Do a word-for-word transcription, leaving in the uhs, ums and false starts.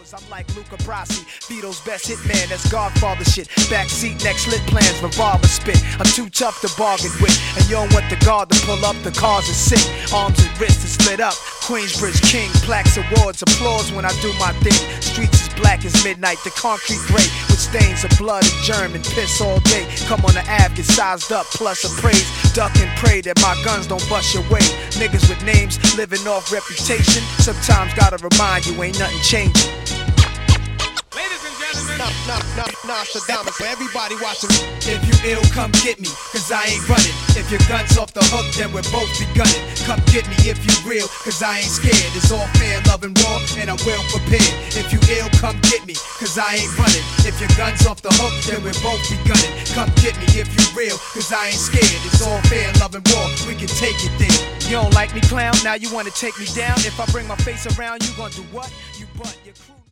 Cause I'm like Luca Brasi, Vito's best hitman, that's Godfather shit. Backseat, next lit plans, revolver spit. I'm too tough to bargain with, and you don't want the guard to pull up, the cars are sick. Arms and wrists are split up. Queensbridge King, plaques, awards, applause when I do my thing. Streets as black as midnight, the concrete gray, with stains of blood and germ and piss all day. Come on the Ave, get sized up, plus appraised. Duck and pray that my guns don't bust your way. Niggas with names, living off reputation. Sometimes gotta remind you, ain't nothing changing. Ladies and gentlemen, Nah, nah, nah, Nostradamus, for everybody watching. If you ill, come get me, cause I ain't running. If your gun's off the hook, then we'll both be gunning. Come get me if you real, cause I ain't scared. It's all fair, love and war, and I'm well prepared. If you ill, come get me, cause I ain't running. If your gun's off the hook, then we'll both be gunning. Come get me if you real, cause I ain't scared. It's all fair, love and war, we can take it there. You don't like me, clown? Now you wanna take me down? If I bring my face around, you gonna do what? You butt your crew.